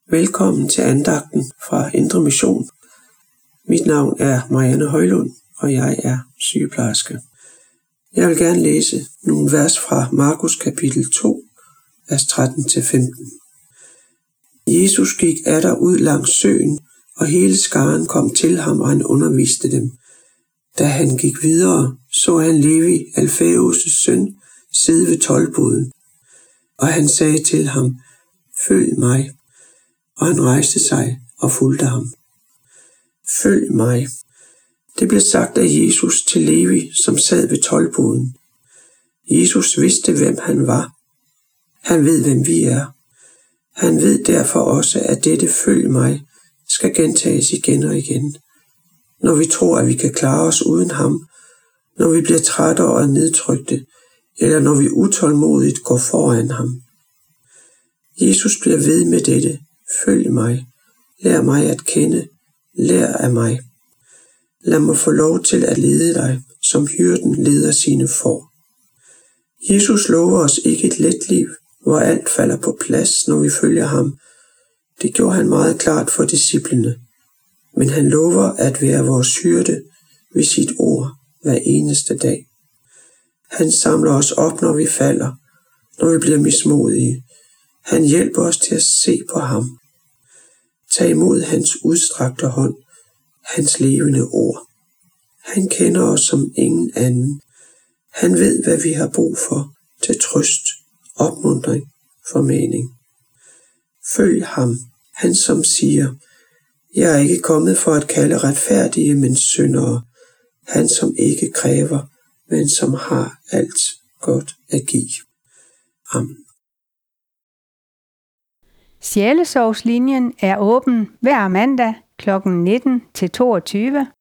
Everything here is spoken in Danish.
Velkommen til andagten fra Indre Mission. Mit navn er Marianne Højlund, og jeg er sygeplejerske. Jeg vil gerne læse nogle vers fra Markus kapitel 2, vers 13-15. Jesus gik atter ud langs søen, og hele skaren kom til ham, og han underviste dem. Da han gik videre, så han Levi, Alfæus' søn, sidde ved toldboden. Og han sagde til ham, følg mig. Og han rejste sig og fulgte ham. Følg mig. Det blev sagt af Jesus til Levi, som sad ved toldboden. Jesus vidste, hvem han var. Han ved, hvem vi er. Han ved derfor også, at dette følg mig skal gentages igen og igen. Når vi tror, at vi kan klare os uden ham, når vi bliver trætte og nedtrykte, eller når vi utålmodigt går foran ham. Jesus bliver ved med dette. Følg mig. Lær mig at kende. Lær af mig. Lad mig få lov til at lede dig, som hyrden leder sine får. Jesus lover os ikke et let liv, hvor alt falder på plads, når vi følger ham. Det gjorde han meget klart for disciplene. Men han lover at være vores hyrde ved sit ord hver eneste dag. Han samler os op, når vi falder, når vi bliver mismodige. Han hjælper os til at se på ham. Tag imod hans udstrakte hånd, hans levende ord. Han kender os som ingen anden. Han ved, hvad vi har brug for til trøst, opmuntring, formaning. Følg ham, han som siger, jeg er ikke kommet for at kalde retfærdige, men syndere. Han som ikke kræver, men som har alt godt at give. Amen. Sjælesorgslinjen er åben hver mandag kl. 19 til 22